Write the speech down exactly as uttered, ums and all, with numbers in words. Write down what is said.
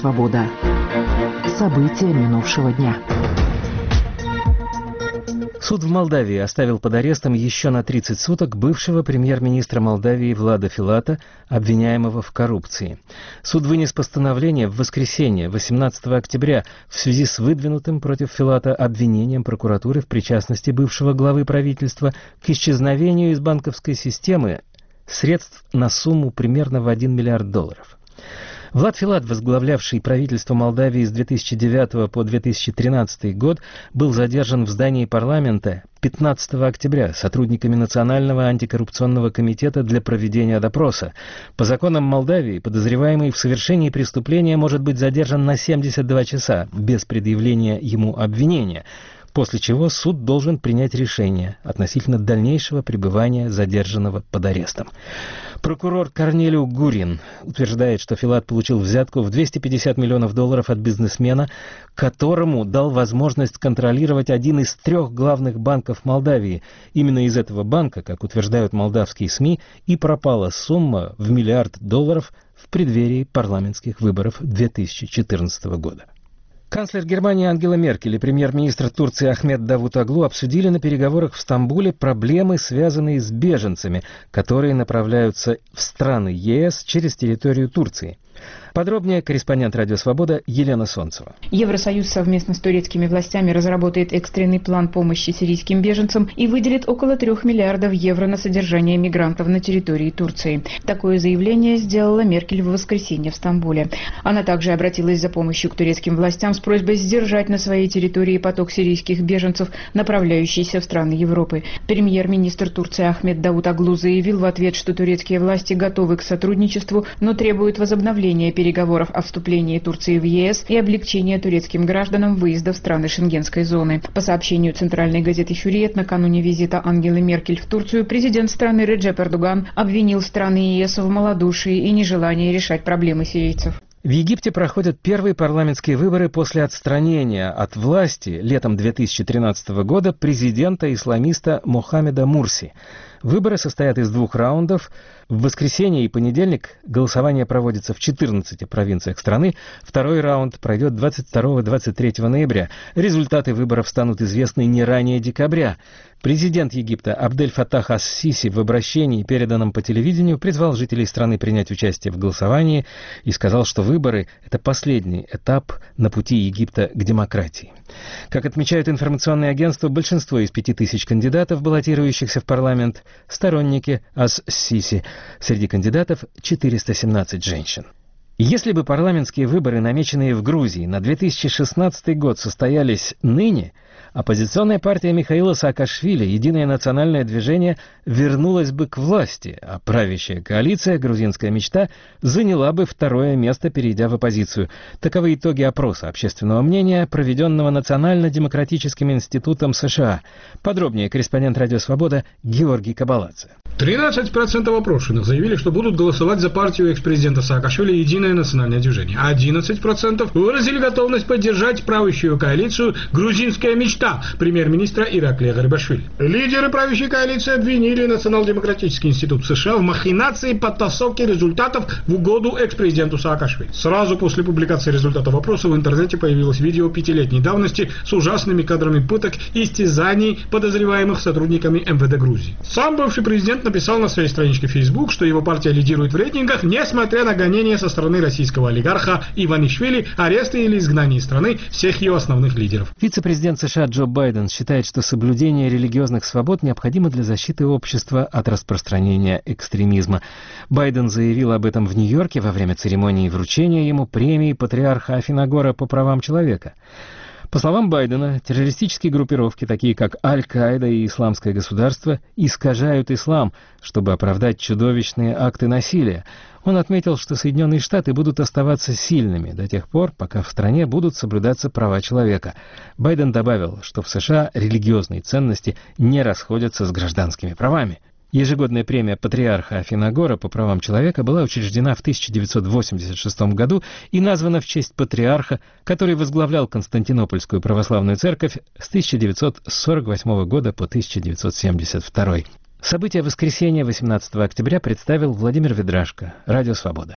«Свобода». События минувшего дня. Суд в Молдавии оставил под арестом еще на тридцать суток бывшего премьер-министра Молдавии Влада Филата, обвиняемого в коррупции. Суд вынес постановление в воскресенье, восемнадцатого октября, в связи с выдвинутым против Филата обвинением прокуратуры в причастности бывшего главы правительства к исчезновению из банковской системы средств на сумму примерно в один миллиард долларов. Влад Филат, возглавлявший правительство Молдавии с две тысячи девятого по две тысячи тринадцатый год, был задержан в здании парламента пятнадцатого октября сотрудниками Национального антикоррупционного комитета для проведения допроса. По законам Молдавии подозреваемый в совершении преступления может быть задержан на семьдесят два часа без предъявления ему обвинения, после чего суд должен принять решение относительно дальнейшего пребывания задержанного под арестом. Прокурор Корнелиу Гурин утверждает, что Филат получил взятку в двести пятьдесят миллионов долларов от бизнесмена, которому дал возможность контролировать один из трех главных банков Молдавии. Именно из этого банка, как утверждают молдавские СМИ, и пропала сумма в миллиард долларов в преддверии парламентских выборов две тысячи четырнадцатого года. Канцлер Германии Ангела Меркель и премьер-министр Турции Ахмед Давутоглу обсудили на переговорах в Стамбуле проблемы, связанные с беженцами, которые направляются в страны ЕС через территорию Турции. Подробнее корреспондент «Радио Свобода» Елена Солнцева. Евросоюз совместно с турецкими властями разработает экстренный план помощи сирийским беженцам и выделит около трех миллиардов евро на содержание мигрантов на территории Турции. Такое заявление сделала Меркель в воскресенье в Стамбуле. Она также обратилась за помощью к турецким властям с просьбой сдержать на своей территории поток сирийских беженцев, направляющийся в страны Европы. Премьер-министр Турции Ахмед Давутоглу заявил в ответ, что турецкие власти готовы к сотрудничеству, но требуют возобновления переговоров о вступлении Турции в ЕС и облегчения турецким гражданам выезда в страны Шенгенской зоны. По сообщению центральной газеты «Хюриет», накануне визита Ангелы Меркель в Турцию президент страны Реджеп Эрдоган обвинил страны ЕС в малодушии и нежелании решать проблемы сирийцев. В Египте проходят первые парламентские выборы после отстранения от власти летом две тысячи тринадцатого года президента-исламиста Мохаммеда Мурси. Выборы состоят из двух раундов. В воскресенье и понедельник голосование проводится в четырнадцати провинциях страны. Второй раунд пройдет двадцать второго — двадцать третьего ноября. Результаты выборов станут известны не ранее декабря. Президент Египта Абдель Фаттах ас-Сиси в обращении, переданном по телевидению, призвал жителей страны принять участие в голосовании и сказал, что выборы – это последний этап на пути Египта к демократии. Как отмечают информационные агентства, большинство из пяти тысяч кандидатов, баллотирующихся в парламент, сторонники ас-Сиси. Среди кандидатов четыреста семнадцать женщин. Если бы парламентские выборы, намеченные в Грузии на две тысячи шестнадцатый год, состоялись ныне, оппозиционная партия Михаила Саакашвили, Единое национальное движение, вернулась бы к власти, а правящая коалиция «Грузинская мечта» заняла бы второе место, перейдя в оппозицию. Таковы итоги опроса общественного мнения, проведенного Национально-демократическим институтом США. Подробнее корреспондент «Радио Свобода» Георгий Кабаладзе. тринадцать процентов опрошенных заявили, что будут голосовать за партию экс-президента Саакашвили «Единое национальное движение». одиннадцать процентов выразили готовность поддержать правящую коалицию «Грузинская мечта» премьер-министра Ираклия Гарибашвили. Лидеры правящей коалиции обвинили Национал-демократический институт США в махинации подтасовки результатов в угоду экс-президенту Саакашвили. Сразу после публикации результатов опроса в интернете появилось видео пятилетней давности с ужасными кадрами пыток и истязаний подозреваемых сотрудниками эм вэ дэ Грузии. Сам бывший президент написал на своей страничке в Facebook, что его партия лидирует в рейтингах, несмотря на гонения со стороны российского олигарха Иванишвили, аресты или изгнание из страны всех ее основных лидеров. Вице-президент США Джо Байден считает, что соблюдение религиозных свобод необходимо для защиты общества от распространения экстремизма. Байден заявил об этом в Нью-Йорке во время церемонии вручения ему премии патриарха Афиногора по правам человека. По словам Байдена, террористические группировки, такие как Аль-Каида и Исламское государство, искажают ислам, чтобы оправдать чудовищные акты насилия. Он отметил, что Соединенные Штаты будут оставаться сильными до тех пор, пока в стране будут соблюдаться права человека. Байден добавил, что в США религиозные ценности не расходятся с гражданскими правами. Ежегодная премия патриарха Афиногора по правам человека была учреждена в тысяча девятьсот восемьдесят шестом году и названа в честь патриарха, который возглавлял Константинопольскую православную церковь с тысяча девятьсот сорок восьмого года по тысяча девятьсот семьдесят второй. События воскресенья восемнадцатого октября представил Владимир Ведрашко, Радио Свобода.